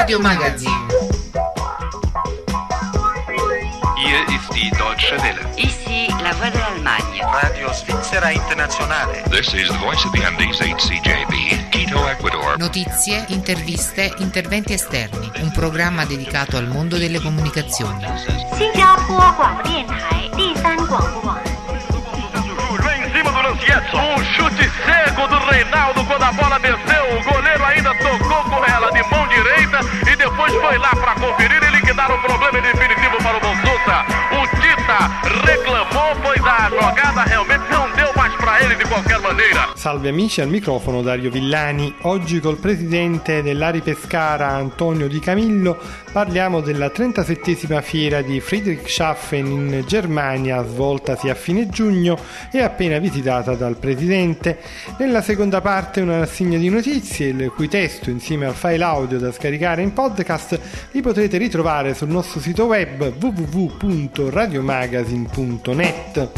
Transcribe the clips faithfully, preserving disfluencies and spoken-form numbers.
Radio Magazine. Hier ist die Deutsche Welle. Ici la Voix de l'Allemagne. Radio Svizzera Internazionale. This is the voice of the Andes H C J B, Quito, Ecuador. Notizie, interviste, interventi esterni. Un programma dedicato al mondo delle comunicazioni. 新加坡广播电台第三广播网。 Vem em cima do Lancietto. Um chute cego do Reinaldo quando a bola desceu. O goleiro ainda tocou com ela de mão direita e depois foi lá para conferir e liquidar o problema definitivo para o Bonsuta. O Tita reclamou, pois a jogada realmente não deu mais para ele de qualquer maneira. Salve amici, al microfono Dario Villani. Oggi col presidente dell'Ari Pescara Antonio Di Camillo parliamo della trentasettesima fiera di Friedrichshafen in Germania, svoltasi a fine giugno e appena visitata dal presidente. Nella seconda parte una rassegna di notizie, il cui testo insieme al file audio da scaricare in podcast li potrete ritrovare sul nostro sito web w w w punto radiomagazine punto net.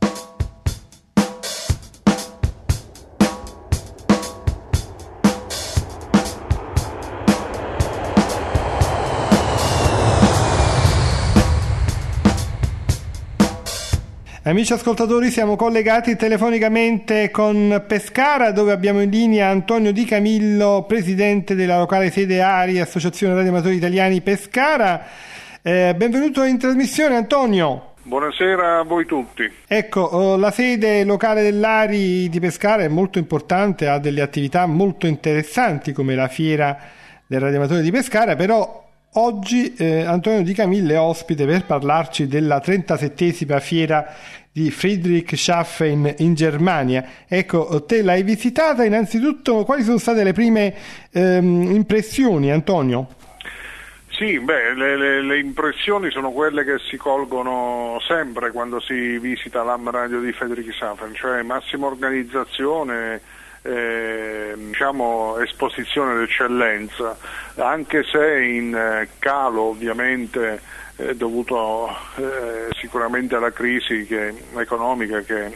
Amici ascoltatori, siamo collegati telefonicamente con Pescara, dove abbiamo in linea Antonio Di Camillo, presidente della locale sede ARI, Associazione Radioamatori Italiani Pescara. Eh, benvenuto in trasmissione, Antonio. Buonasera a voi tutti. Ecco, la sede locale dell'ARI di Pescara è molto importante, ha delle attività molto interessanti come la fiera del radioamatore di Pescara, però oggi eh, Antonio Di Camillo è ospite per parlarci della trentasettesima fiera di Friedrichshafen in Germania. Ecco, te l'hai visitata, innanzitutto quali sono state le prime ehm, impressioni, Antonio? Sì, beh, le, le, le impressioni sono quelle che si colgono sempre quando si visita l'Am Radio di Friedrichshafen, cioè massima organizzazione, Eh, diciamo esposizione d'eccellenza, anche se in eh, calo ovviamente eh, dovuto eh, sicuramente alla crisi che, economica che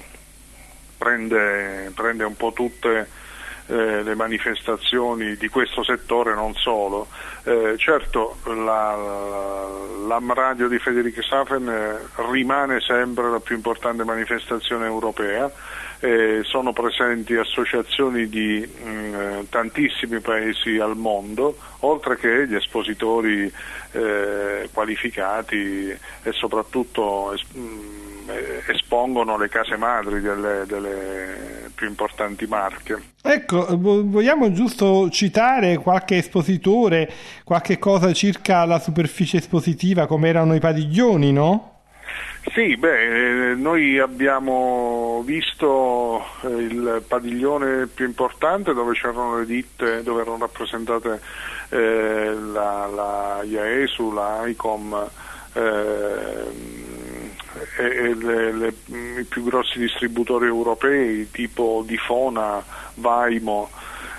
prende, prende un po' tutte eh, le manifestazioni di questo settore, non solo. Eh, certo la, l'Am Radio di Friedrichshafen eh, rimane sempre la più importante manifestazione europea. Eh, sono presenti associazioni di mh, tantissimi paesi al mondo, oltre che gli espositori eh, qualificati e soprattutto es- mh, espongono le case madri delle, delle più importanti marche. Ecco, vogliamo giusto citare qualche espositore, qualche cosa circa la superficie espositiva, come erano i padiglioni, no? Sì, beh, noi abbiamo visto il padiglione più importante dove c'erano le ditte, dove erano rappresentate eh, la, la I A E S U, la ICOM eh, e, e le, le, i più grossi distributori europei tipo Difona, Vaimo,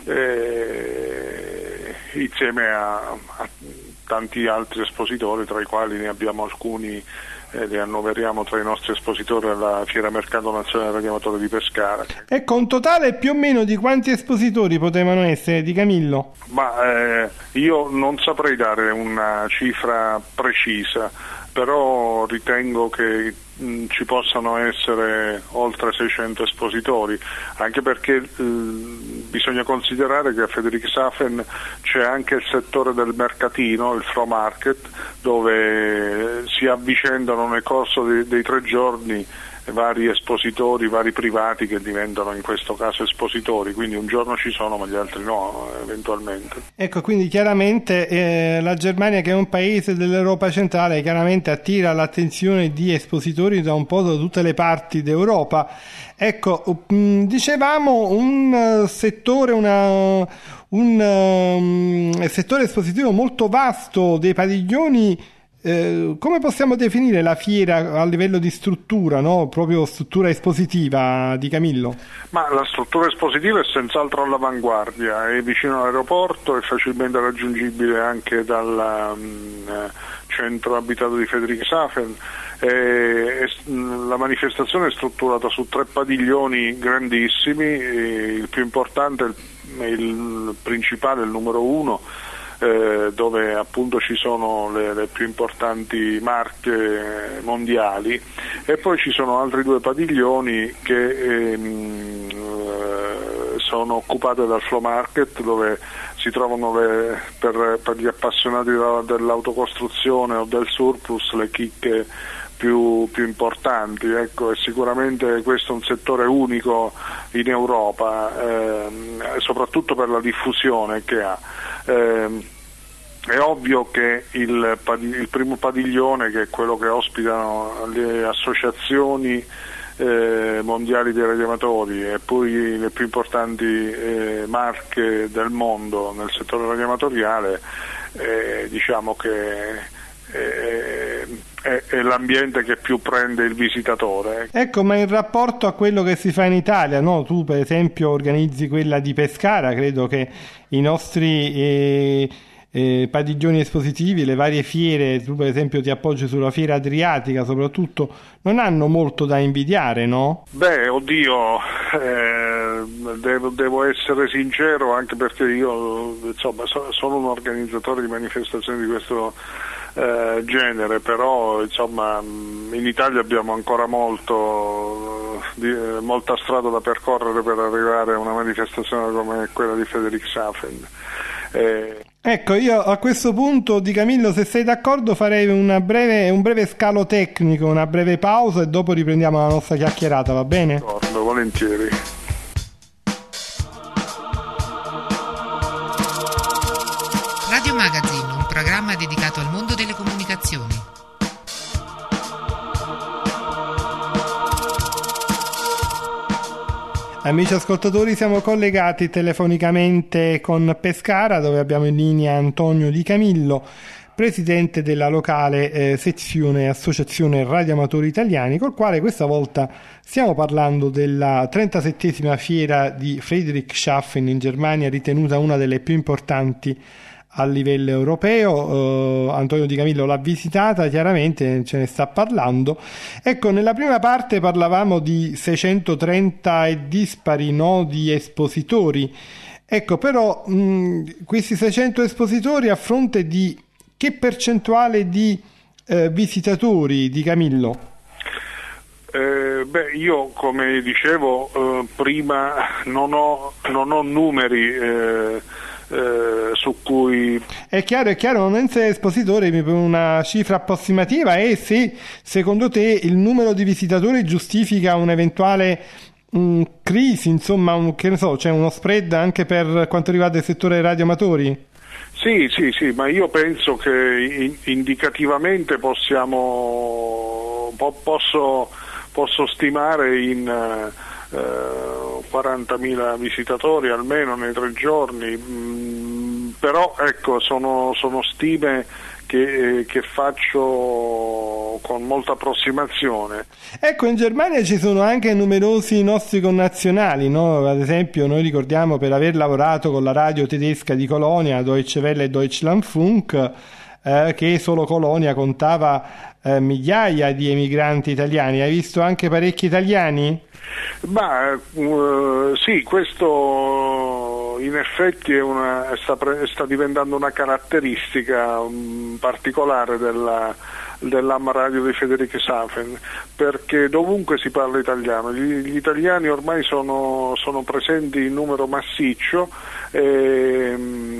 eh, insieme a, a tanti altri espositori, tra i quali ne abbiamo alcuni. E li annoveriamo tra i nostri espositori alla Fiera Mercato Nazionale Radioamatore di Pescara. Ecco, un totale più o meno di quanti espositori potevano essere, Di Camillo? Ma eh, io non saprei dare una cifra precisa, però ritengo che mh, ci possano essere oltre seicento espositori, anche perché eh, bisogna considerare che a Friedrichshafen c'è anche il settore del mercatino, il Fro Market, dove si avvicendano nel corso dei, dei tre giorni vari espositori, vari privati che diventano in questo caso espositori, quindi un giorno ci sono ma gli altri no, eventualmente. Ecco, quindi chiaramente eh, la Germania, che è un paese dell'Europa centrale, chiaramente attira l'attenzione di espositori da un po' da tutte le parti d'Europa. Ecco, mh, dicevamo un uh, settore, una, un um, settore espositivo molto vasto dei padiglioni. Eh, come possiamo definire la fiera a livello di struttura, no? Proprio struttura espositiva, Di Camillo? Ma la struttura espositiva è senz'altro all'avanguardia, è vicino all'aeroporto, è facilmente raggiungibile anche dal um, centro abitato di Friedrichshafen. Eh, la manifestazione è strutturata su tre padiglioni grandissimi, il più importante, il, il principale, il numero uno, eh, dove appunto ci sono le, le più importanti marche mondiali, e poi ci sono altri due padiglioni che ehm, sono occupate dal Flow Market, dove si trovano le, per, per gli appassionati dell'autocostruzione o del surplus le chicche più, più importanti, ecco, e sicuramente questo è un settore unico in Europa, ehm, soprattutto per la diffusione che ha. Ehm, È ovvio che il, il primo padiglione, che è quello che ospitano le associazioni eh, mondiali dei radioamatori e poi le più importanti eh, marche del mondo nel settore radioamatoriale, eh, diciamo che eh, è, è l'ambiente che più prende il visitatore. Ecco, ma in rapporto a quello che si fa in Italia, no? Tu per esempio organizzi quella di Pescara, credo che i nostri eh, eh, padiglioni espositivi, le varie fiere, tu per esempio ti appoggi sulla fiera adriatica soprattutto, non hanno molto da invidiare, no? Beh, oddio, eh, devo, devo essere sincero, anche perché io insomma so, sono un organizzatore di manifestazioni di questo eh, genere, però insomma in Italia abbiamo ancora molto, di, molta strada da percorrere per arrivare a una manifestazione come quella di Friedrichshafen. Eh, Ecco, io a questo punto, Di Camillo, se sei d'accordo, farei una breve, un breve scalo tecnico, una breve pausa e dopo riprendiamo la nostra chiacchierata, va bene? D'accordo, volentieri. Radio Magazine, un programma dedicato al mondo delle comunicazioni. Amici ascoltatori, siamo collegati telefonicamente con Pescara, dove abbiamo in linea Antonio Di Camillo, presidente della locale eh, sezione Associazione Radioamatori Italiani, col quale questa volta stiamo parlando della trentasettesima fiera di Friedrichshafen in Germania, ritenuta una delle più importanti a livello europeo. uh, Antonio Di Camillo l'ha visitata, chiaramente ce ne sta parlando. Ecco, nella prima parte parlavamo di seicentotrenta e dispari, no, di espositori. Ecco, però mh, questi seicento espositori a fronte di che percentuale di eh, visitatori, Di Camillo? Eh, beh, io come dicevo eh, prima non ho, non ho numeri eh, Eh, su cui è chiaro, è chiaro, non essere espositore per una cifra approssimativa, e se secondo te il numero di visitatori giustifica un'eventuale mh, crisi, insomma, un, che ne so, c'è uno spread anche per quanto riguarda il settore radioamatori? Sì, sì, sì, ma io penso che in, indicativamente possiamo po- posso, posso stimare in Uh, quarantamila visitatori almeno nei tre giorni, mm, però ecco, sono, sono stime che, che faccio con molta approssimazione. Ecco, in Germania ci sono anche numerosi nostri connazionali, no? Ad esempio noi ricordiamo, per aver lavorato con la radio tedesca di Colonia, Deutsche Welle e Deutschlandfunk, eh, che solo Colonia contava eh, migliaia di emigranti italiani. Hai visto anche parecchi italiani? Ma uh, sì, questo in effetti è una, sta, pre, sta diventando una caratteristica um, particolare della, dell'A M Radio di Friedrichshafen, perché dovunque si parla italiano, gli, gli italiani ormai sono, sono presenti in numero massiccio, e,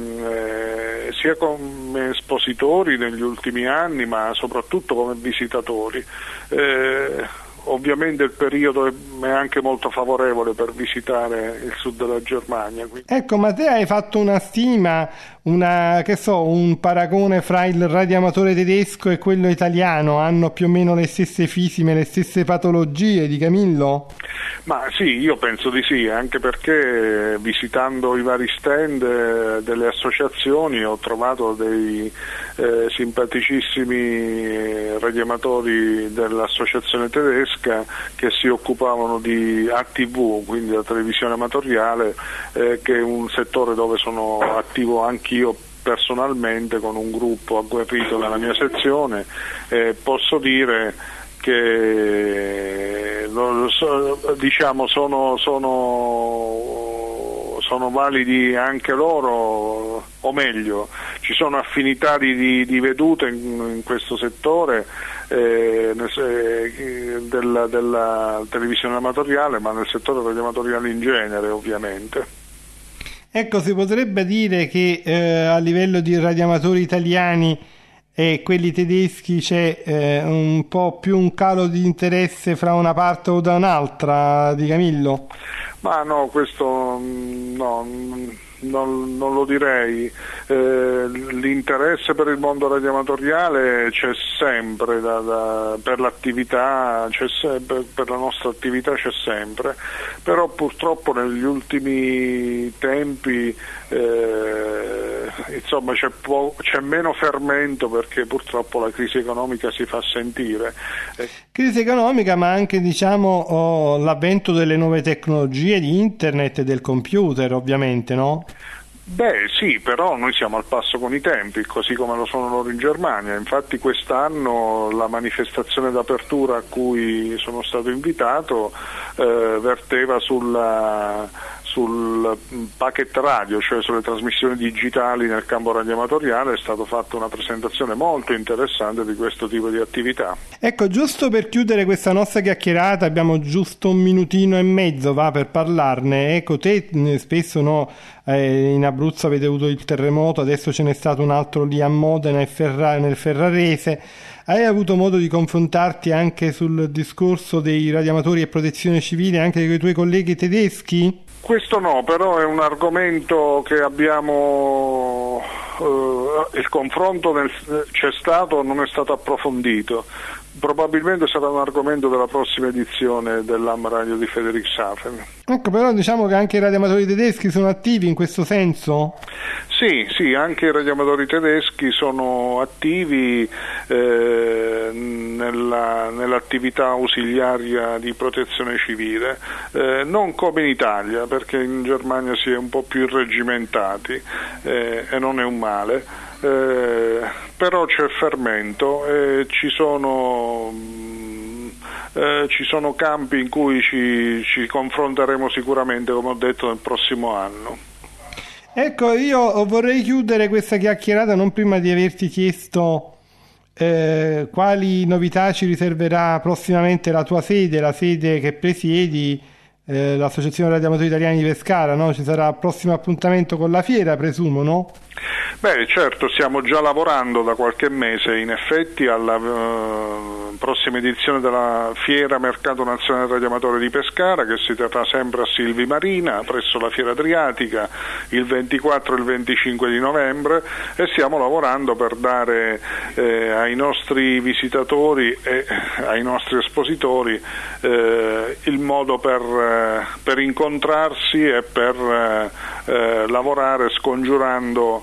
eh, sia come espositori negli ultimi anni, ma soprattutto come visitatori. Eh, Ovviamente il periodo è anche molto favorevole per visitare il sud della Germania. Quindi. Ecco, ma te hai fatto una stima, una, che so, un paragone fra il radioamatore tedesco e quello italiano? Hanno più o meno le stesse fisime, le stesse patologie, Di Camillo? Ma sì, io penso di sì, anche perché visitando i vari stand eh, delle associazioni ho trovato dei eh, simpaticissimi radioamatori dell'associazione tedesca che si occupavano di A T V, quindi la televisione amatoriale, eh, che è un settore dove sono attivo anch'io personalmente con un gruppo agguerrito nella mia sezione. Eh, posso dire che diciamo sono, sono, sono validi anche loro, o meglio, ci ci sono affinità di, di, di vedute in, in questo settore eh, nel, eh, della, della televisione amatoriale, ma nel settore radioamatoriale in genere, ovviamente. Ecco, si potrebbe dire che eh, a livello di radioamatori italiani e quelli tedeschi c'è eh, un po' più un calo di interesse fra una parte o da un'altra, Di Camillo? Ma no, questo no, non, non lo direi. Eh, l'interesse per il mondo radioamatoriale c'è sempre, da, da, per l'attività, c'è se, per, per la nostra attività c'è sempre, però purtroppo negli ultimi tempi eh, insomma c'è, po- c'è meno fermento, perché purtroppo la crisi economica si fa sentire. Eh. Crisi economica, ma anche diciamo oh, l'avvento delle nuove tecnologie di internet e del computer, ovviamente, no? Beh sì, però noi siamo al passo con i tempi, così come lo sono loro in Germania. Infatti quest'anno la manifestazione d'apertura a cui sono stato invitato eh, verteva sulla, sul packet radio, cioè sulle trasmissioni digitali nel campo radioamatoriale. È stata fatta una presentazione molto interessante di questo tipo di attività. Ecco, giusto per chiudere questa nostra chiacchierata, abbiamo giusto un minutino e mezzo va per parlarne. Ecco, te spesso no, eh, in Abruzzo avete avuto il terremoto, adesso ce n'è stato un altro lì a Modena e Ferra- nel Ferrarese. Hai avuto modo di confrontarti anche sul discorso dei radioamatori e protezione civile anche con i tuoi colleghi tedeschi? Questo no, però è un argomento che abbiamo, eh, il confronto nel, c'è stato, non è stato approfondito. Probabilmente sarà un argomento della prossima edizione dell'A M Radio di Friedrichshafen. Ecco, però diciamo che anche i radioamatori tedeschi sono attivi in questo senso? Sì, sì, anche i radioamatori tedeschi sono attivi eh, nella, nell'attività ausiliaria di protezione civile, eh, non come in Italia, perché in Germania si è un po' più irreggimentati eh, e non è un male. Eh, però c'è fermento e ci sono eh, ci sono campi in cui ci, ci confronteremo sicuramente, come ho detto, nel prossimo anno. Ecco, io vorrei chiudere questa chiacchierata non prima di averti chiesto eh, quali novità ci riserverà prossimamente la tua sede, la sede che presiedi, eh, l'Associazione Radioamatori Italiani di Pescara, no? Ci sarà il prossimo appuntamento con la fiera, presumo, no? Beh, certo, stiamo già lavorando da qualche mese in effetti alla uh, prossima edizione della Fiera Mercato Nazionale Radioamatore di Pescara, che si terrà sempre a Silvi Marina presso la Fiera Adriatica il ventiquattro e il venticinque di novembre, e stiamo lavorando per dare eh, ai nostri visitatori e ai nostri espositori eh, il modo per, eh, per incontrarsi e per eh, lavorare scongiurando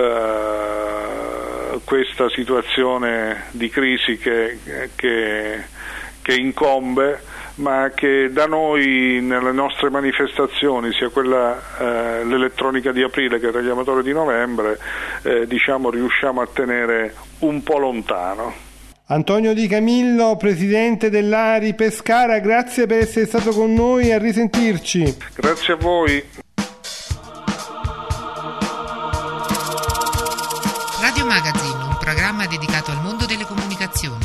Uh, questa situazione di crisi che, che, che incombe, ma che da noi nelle nostre manifestazioni, sia quella uh, l'elettronica di aprile che il radioamatore di novembre, eh, diciamo riusciamo a tenere un po' lontano. Antonio Di Camillo, presidente dell'A R I Pescara, grazie per essere stato con noi, a risentirci. Grazie a voi. Radio Magazine, un programma dedicato al mondo delle comunicazioni.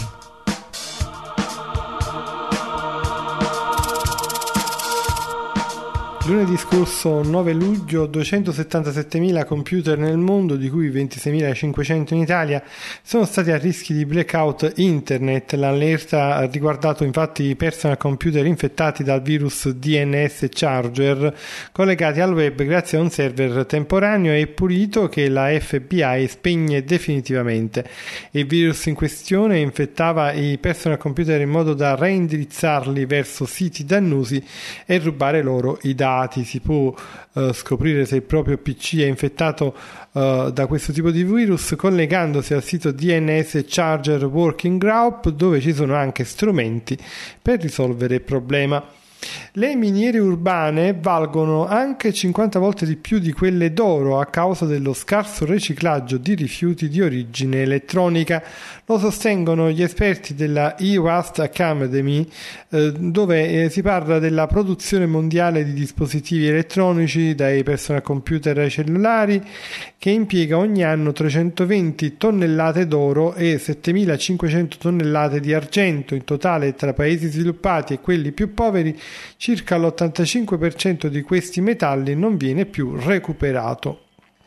Lunedì scorso nove luglio duecentosettantasettemila computer nel mondo, di cui ventiseiemilacinquecento in Italia, sono stati a rischio di blackout internet. L'allerta ha riguardato infatti i personal computer infettati dal virus D N S Charger collegati al web grazie a un server temporaneo e pulito che la F B I spegne definitivamente. Il virus in questione infettava i personal computer in modo da reindirizzarli verso siti dannosi e rubare loro i dati. Si può uh, scoprire se il proprio P C è infettato uh, da questo tipo di virus collegandosi al sito D N S Charger Working Group, dove ci sono anche strumenti per risolvere il problema. Le miniere urbane valgono anche cinquanta volte di più di quelle d'oro a causa dello scarso riciclaggio di rifiuti di origine elettronica. Lo sostengono gli esperti della E-Waste Academy, eh, dove eh, si parla della produzione mondiale di dispositivi elettronici, dai personal computer ai cellulari, che impiega ogni anno trecentoventi tonnellate d'oro e settemilacinquecento tonnellate di argento. In totale, tra paesi sviluppati e quelli più poveri, circa l'ottantacinque per cento di questi metalli non viene più recuperato.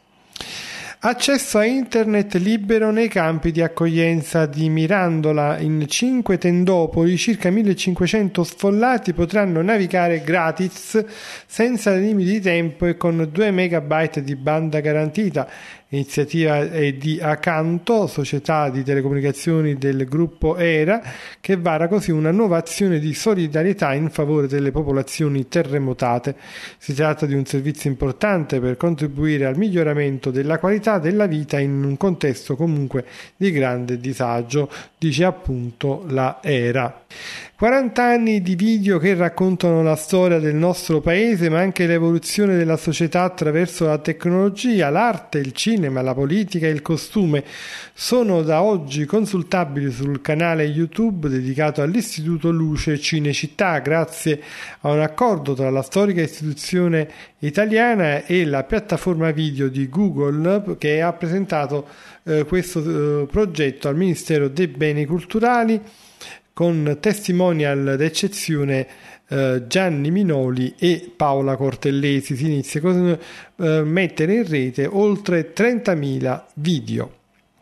Accesso a internet libero nei campi di accoglienza di Mirandola. In cinque tendopoli circa millecinquecento sfollati potranno navigare gratis, senza limiti di tempo e con due megabyte di banda garantita. L'iniziativa è di Acanto, società di telecomunicazioni del gruppo ERA, che vara così una nuova azione di solidarietà in favore delle popolazioni terremotate. Si tratta di un servizio importante per contribuire al miglioramento della qualità della vita in un contesto comunque di grande disagio, dice appunto la ERA. quaranta anni di video che raccontano la storia del nostro paese, ma anche l'evoluzione della società attraverso la tecnologia, l'arte, il cinema, la politica e il costume. Sono da oggi consultabili sul canale YouTube dedicato all'Istituto Luce Cinecittà, grazie a un accordo tra la storica istituzione italiana e la piattaforma video di Google, che ha presentato eh, questo eh, progetto al Ministero dei Beni Culturali, con testimonial d'eccezione eh, Gianni Minoli e Paola Cortellesi. Si inizia a eh, mettere in rete oltre trentamila video.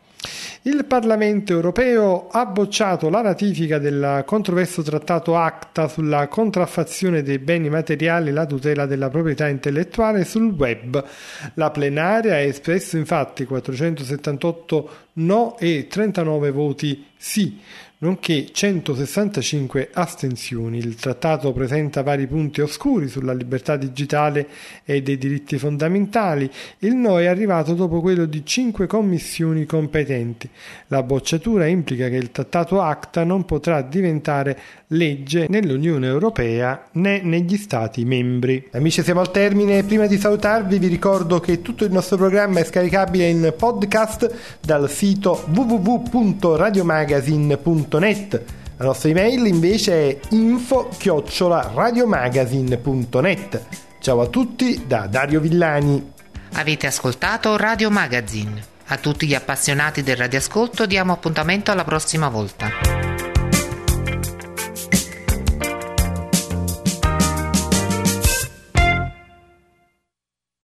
Il Parlamento europeo ha bocciato la ratifica del controverso trattato ACTA sulla contraffazione dei beni materiali e la tutela della proprietà intellettuale sul web. La plenaria ha espresso infatti quattrocentosettantotto no e trentanove voti sì, nonché centosessantacinque astensioni. Il trattato presenta vari punti oscuri sulla libertà digitale e dei diritti fondamentali. Il no è arrivato dopo quello di cinque commissioni competenti. La bocciatura implica che il trattato ACTA non potrà diventare legge nell'Unione Europea né negli Stati membri. Amici, siamo al termine. Prima di salutarvi vi ricordo che tutto il nostro programma è scaricabile in podcast dal sito w w w punto radiomagazine punto net. La nostra email invece è info chiocciola radiomagazine punto net. Ciao a tutti da Dario Villani. Avete ascoltato Radio Magazine. A tutti gli appassionati del radioascolto diamo appuntamento alla prossima volta.